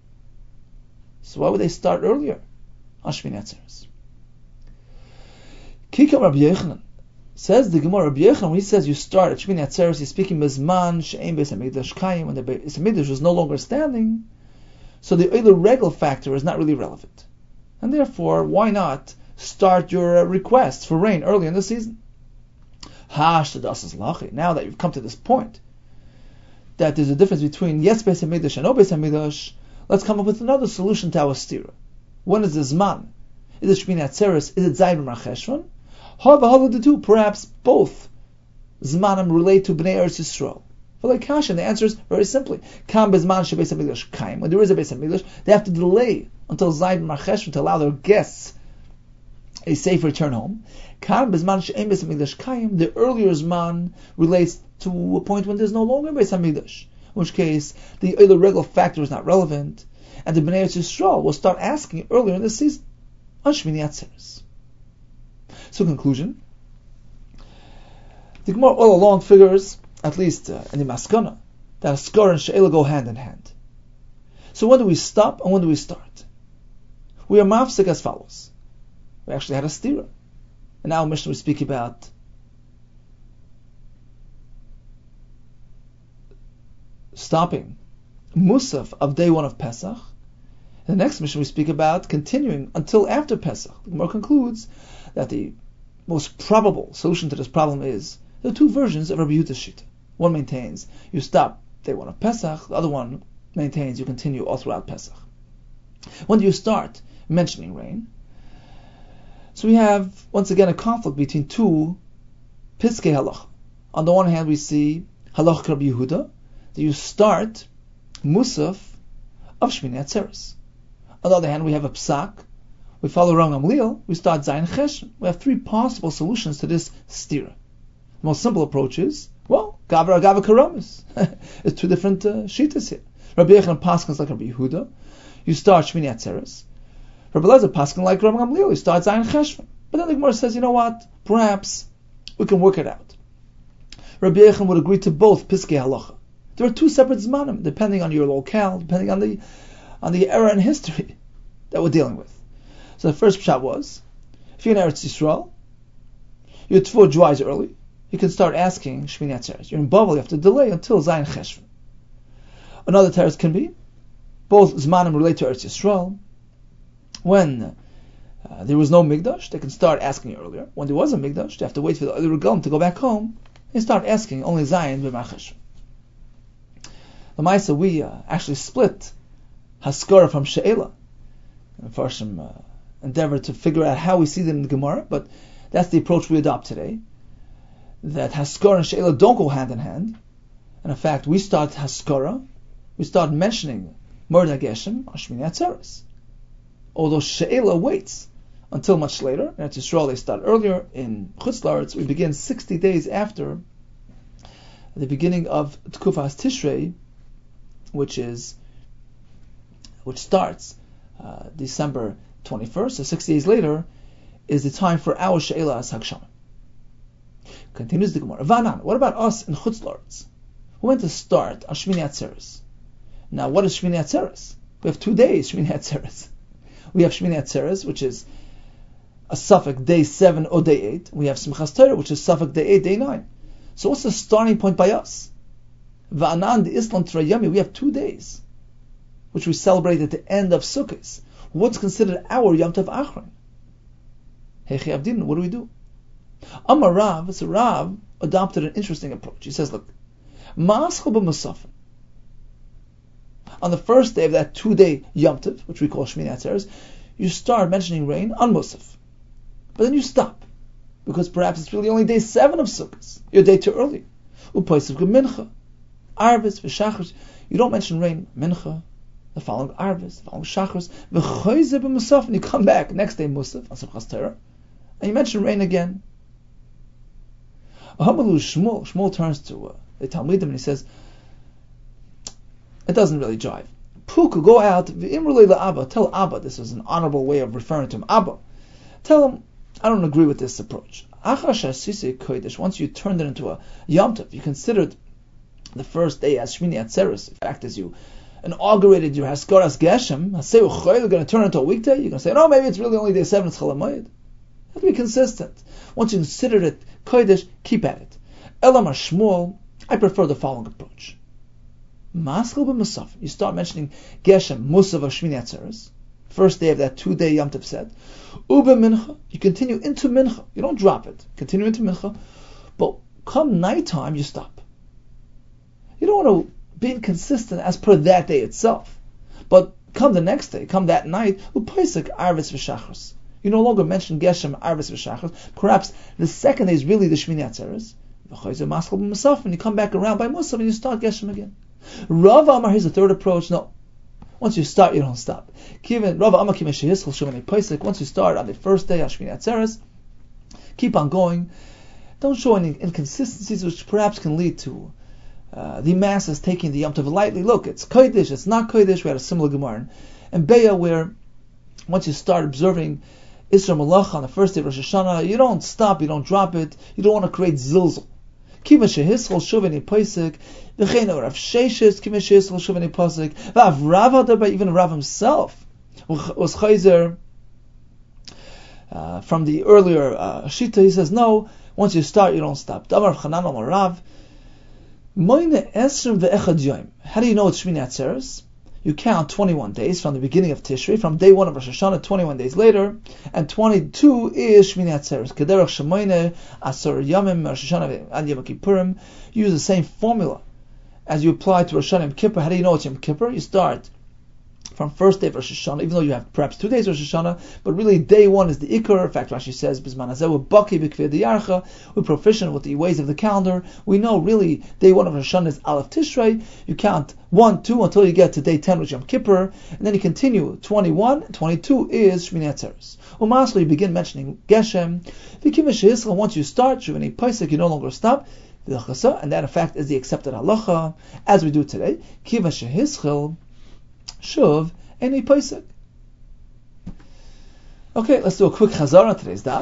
So why would they start earlier on Shmini Atzeres? Kikam Rabbi Yochanan. Says the Gemara, Rabbi Yochanan, when he says you start at Shmini Atzeres, he's speaking Mizman She'ein Beis HaMikdash Kayim, when the Beis HaMikdash is no longer standing, so the Eilu Regel factor is not really relevant. And therefore, why not start your uh, request for rain early in the season? Hash Tadas is Lachi. Now that you've come to this point, that there's a difference between yes Beis HaMikdash and no Beis HaMikdash, let's come up with another solution to our stira. When is the Zman? Is it Shmini Atzeres? Is it Zayin Mar Cheshvan? The two, perhaps both Zmanim relate to Bnei Eretz Yisrael. For like Kasha, the answer is very simply: Kam bezman shebeis hamikdash kaim. When there is a Beis Hamikdash, they have to delay until Zayin Mar Cheshvan to allow their guests a safe return home. Kam bezman she'ein Beis Hamikdash kaim. The earlier Zman relates to a point when there's no longer Beis Hamikdash, in which case the Eilu Regel factor is not relevant, and the Bnei Eretz Yisrael will start asking earlier in the season on Shmini Atzeres. So, conclusion: the Gemara all along figures, at least uh, in the Maskana, that Haskara and She'ela go hand in hand. So, when do we stop and when do we start? We are mafsik as follows. We actually had a stira, and now Mishnah we speak about stopping Musaf of day one of Pesach. In the next Mishnah we speak about continuing until after Pesach. The Gemara concludes that the most probable solution to this problem is there are two versions of Rabbi Yehuda's Shita. One maintains you stop day one of Pesach. The other one maintains you continue all throughout Pesach. When do you start mentioning rain? So we have once again a conflict between two Piskei Halacha. On the one hand, we see Halach Rabbi Yehuda that you start Musaf of Shmini Atzeres. On the other hand, we have a Psak. We follow Ram Gamliel, we start Zayin Cheshvan. We have three possible solutions to this stira. The most simple approach is, well, Gavra Gavra Karamis. It's two different uh, shitas here. Rabbi Yochanan paskins like Rabbi Yehuda. You start Shmini Atzeres. Rabbi Elazar paskins like Ram Gamliel. You start Zayin Cheshvan. But then the Gemara says, you know what? Perhaps we can work it out. Rabbi Yochanan would agree to both Piskei Halacha. There are two separate Zmanim, depending on your locale, depending on the on the era in history that we're dealing with. So the first pshat was, if you're in Eretz Yisrael, your tefillah dries early, you can start asking Shmini Atzeres. You're in Bavel, you have to delay until Zayin Cheshvan. Another teretz can be, both Zmanim relate to Eretz Yisrael. When uh, there was no Mikdash, they can start asking earlier. When there was a Mikdash, they have to wait for the other Regalim to go back home, and start asking only Zayin Mar Cheshvan. The Maisa, we uh, actually split Haskara from She'ela. And Farshim uh, endeavor to figure out how we see them in the Gemara, but that's the approach we adopt today. That Haskara and She'ela don't go hand in hand. And in fact, we start Haskara, we start mentioning Murda Geshem on Shmini Atzeres. Although She'ela waits until much later. In Eretz Yisrael they start earlier. In Chutz La'aretz we begin sixty days after the beginning of Tkufas Tishrei, which is which starts uh, December twenty-first, so six days later is the time for our She'ela as Hagshama. Continues the Gemara. Vanan, what about us in Chutz La'aretz? We went to start on Shmini Atzeres. Now, what is Shmini Atzeres? We have two days Shmini Atzeres. We have Shmini Atzeres, which is a suffix day seven or day eight. We have Simchas Torah, which is suffix day eight, day nine. So what's the starting point by us? Va'anan the Islam Trayami, we have two days, which we celebrate at the end of Sukkot. What's considered our Yom Tov Achron? Hechi Avdin, what do we do? Amar Rav, so Rav adopted an interesting approach. He says, look, Ma'aschel b'Musafin. On the first day of that two-day Yom Tov, which we call Shmini Atzeres, you start mentioning rain on Musaf. But then you stop, because perhaps it's really only day seven of Sukkot. You're a day too early. U'poisav Mincha, Arvis, v'Shachris. You don't mention rain, Mincha, the following Arvis, the following Shachris, v'choyze b'Musaf, and you come back next day Musaf, on Simchas Torah, and you mention rain again. Ahamalu Shmuel, Shmuel turns to uh, the Talmidim and he says, it doesn't really jive. Puka, go out, v'imrulei Abba, tell Abba, this is an honorable way of referring to him, Abba, tell him, I don't agree with this approach. Once you turned it into a Yom Tov, you considered the first day as Shmini Atzeres, in fact, as you inaugurated your Haskaras Geshem, you're going to turn it into a weekday, you're going to say, no, maybe it's really only day seven, it's Chol HaMoed. You have to be consistent. Once you consider it kodesh, keep at it. Elamar Shmuel, I prefer the following approach. Maskal b'musaf. You start mentioning Geshem, Musav of Shmini Atzeres, first day of that two-day Yom Tov set. Uba Mincha, you continue into Mincha. You don't drop it. Continue into Mincha. But come nighttime, you stop. You don't want to be inconsistent as per that day itself. But come the next day, come that night, Upaisik Arvis v'Shachris. You no longer mention Geshem, Arvis v'Shachris. Perhaps the second day is really the Shmini Atzeres. When you come back around by Musaf and you start Geshem again. Rav Amar, here's the third approach. No. Once you start, you don't stop. Rav Amar, once you start on the first day of Shmini Atzeres, keep on going. Don't show any inconsistencies which perhaps can lead to uh, the masses taking the Yom Tov lightly. Look, it's Kodesh, it's not Kodesh. We had a similar Gemara in Beya where once you start observing Isra Malach on the first day of Rosh Hashanah, you don't stop, you don't drop it, you don't want to create zilzal. Kiva shehischol shuveni posik, v'chein Rav Sheshes, kiva shehischol shuveni posik, v'av Rav Adar, even Rav himself was chayzer uh, from the earlier uh, Shita. He says, no, once you start, you don't stop. Damar Chanan Amar Rav, moine esrim ve'echad yoim. How do you know it's Shmini Atzeres? You count twenty-one days from the beginning of Tishrei, from day one of Rosh Hashanah, twenty-one days later, and twenty-two is Shmini Atzeres. Kederach Shemoine, Asar Yamim, Rosh Hashanah, and Yom Kippurim. You use the same formula as you apply to Rosh Hashanah and Kippur. How do you know it's Yom Kippur? You start from first day of Rosh Hashanah, even though you have perhaps two days of Rosh Hashanah, but really day one is the Ikar. In fact, Rashi says, Bizman Hazeh, we're Baki B'Kvei Diyarcha, we're proficient with the ways of the calendar. We know really day one of Rosh Hashanah is Aleph Tishrei. You count one, two, until you get to day ten, which is Yom Kippur, and then you continue. twenty-one, twenty-two is Shmini Atzeres. Umasli, you begin mentioning Geshem. V'kiva shehischal, once you start, Shuveni Paisik, you no longer stop. And that, in fact, is the accepted halacha, as we do today. Kiva shehischal, Shuv, any Paisik. Okay, let's do a quick Chazara today's daf.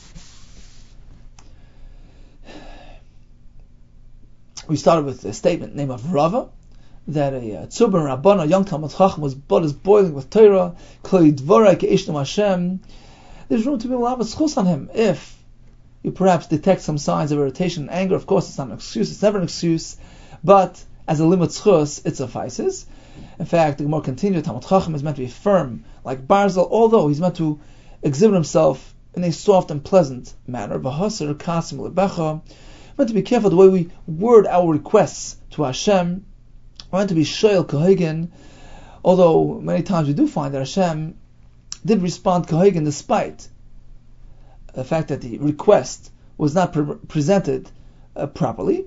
We started with the statement name of Rava, that a Tzubin Rabban, a young Talmud Chacham, was blood is boiling with Torah, Klei Dvorei Ke'ishtam Hashem. There's room to be able to have a schus on him if you perhaps detect some signs of irritation and anger. Of course, it's not an excuse, it's never an excuse, but as a limit schus, it suffices. In fact, the Gemara continues, Talmud Chacham is meant to be firm, like Barzal, although he's meant to exhibit himself in a soft and pleasant manner. V'hasir kasim lebecha. Meant to be careful the way we word our requests to Hashem. We're meant to be shoyel kahagen, although many times we do find that Hashem did respond kahagen despite the fact that the request was not pre- presented uh, properly.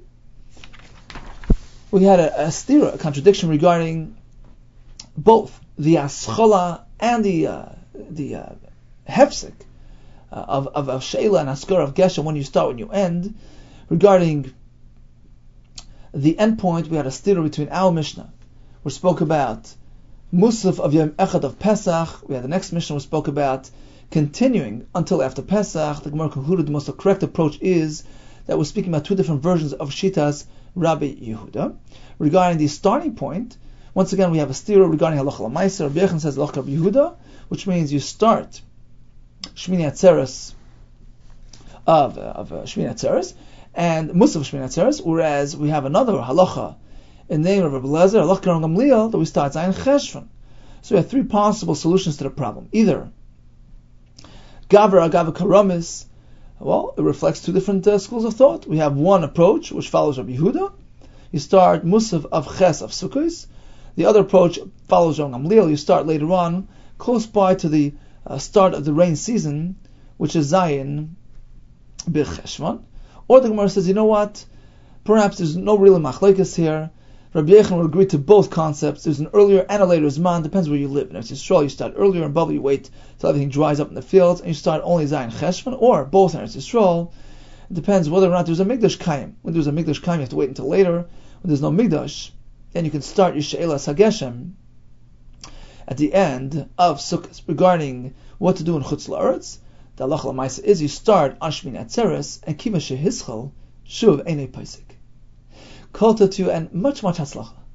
We had a, a stira, a contradiction regarding both the aschala and the uh, the uh, hefsek uh, of of of sheila and askar of geshem, when you start, when you end. Regarding the end point, we had a stira between our Mishnah, which spoke about Musaf of Yom Echad of Pesach. We had the next Mishnah which spoke about continuing until after Pesach. The Gemara concluded the most correct approach is that we're speaking about two different versions of Shitas Rabbi Yehuda. Regarding the starting point, once again we have a stira regarding halacha l'maisa. Rabbi Yechon says halacha Rabbi Yehuda, which means you start Shmini Atzeres of uh, of uh, Shmini Atzeres and Musaf Shmini Atzeres, whereas we have another halacha in the name of Rabbi Lezer, halacha Gamliel, that we start Zayin Cheshvan. So we have three possible solutions to the problem. Either Gavra Agava Karamis, well, it reflects two different uh, schools of thought. We have one approach which follows Rabbi Yehuda. You start Musaf of Ches of Sukkos. The other approach follows Rabbi Gamliel. You start later on, close by to the uh, start of the rain season, which is Zayin B'Cheshvan. Or the Gemara says, you know what? Perhaps there's no real machlekes here. Rabbi Yechon would agree to both concepts. There's an earlier and a later Zman. Depends where you live. In Eretz Yisrael, you start earlier in Babel, you wait till everything dries up in the fields, and you start only Zayin Cheshvan, or both in Eretz Yisrael. It depends whether or not there's a Migdash Kayim. When there's a Migdash Kayim, you have to wait until later. When there's no Migdash, then you can start your She'ela Sageshem at the end of Sukkot. Regarding what to do in Chutz La'aretz, the halacha l'maisa is you start on Shmini Atzeres and Kima Shehischal Shuv Einei Paisik. Kol to and much much hatzlacha.